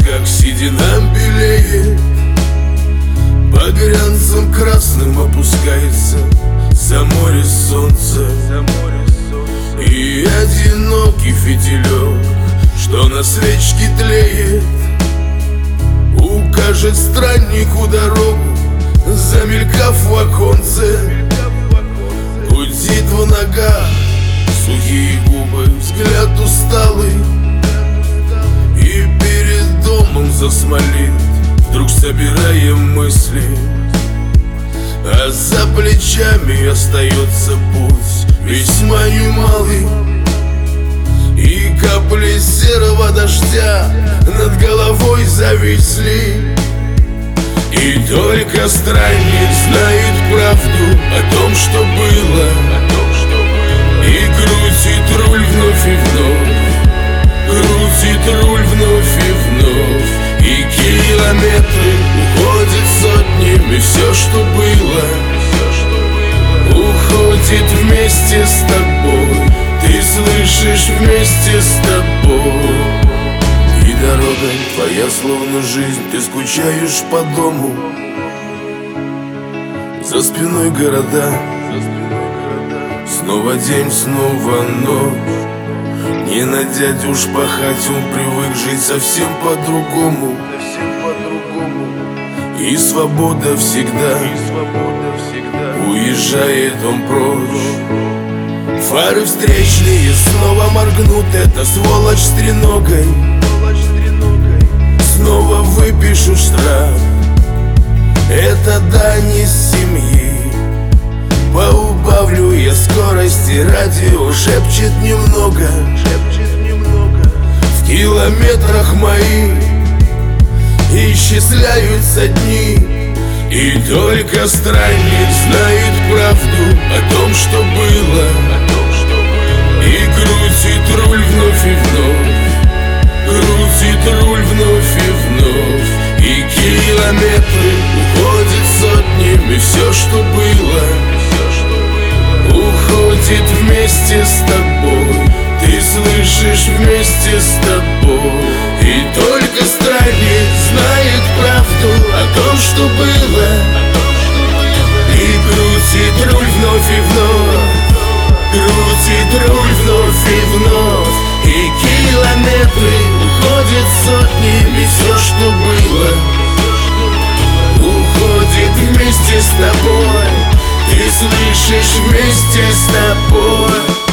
как седина белеет, по глянцам красным опускается за море солнце. И одинокий фитилек, что на свечке тлеет, укажет страннику дорогу, замелькав в оконце. Гудит в ногах сухие губы, взгляд усталый, и перед домом засмолит, вдруг собираем мысли. А за плечами остается путь весьма немалый, и капли серого дождя над головой зависли. И только странник знает правду о том, что было, и крутит руль вновь и вновь, крутит руль вновь и вновь. И километры уходят сотнями, все, что было, уходит вместе с тобой. Ты слышишь, вместе с тобой. И дорога твоя словно жизнь, ты скучаешь по дому. За спиной города, снова день, снова ночь. Не на дядю уж пахать, он привык жить совсем по-другому. И свобода всегда, уезжает он прочь. Фары встречные снова моргнут, эта сволочь с треногой. Снова выпишу штраф, это дань из семьи. Поубавлю я скорости, радио шепчет немного. В километрах моих исчисляются дни, и только странник знает правду о том, что было, и крутит руль вновь и вновь, крутит руль вновь и вновь. И километры уходят сотнями, все, что было, уходит вместе с тобой. Ты слышишь, вместе с тобой. И только странник знает правду о том, что было, и крутит руль вновь и вновь, крутит руль вновь и вновь. И километры уходят сотнями, все, что было, уходит вместе с тобой. Ты слышишь, вместе с тобой.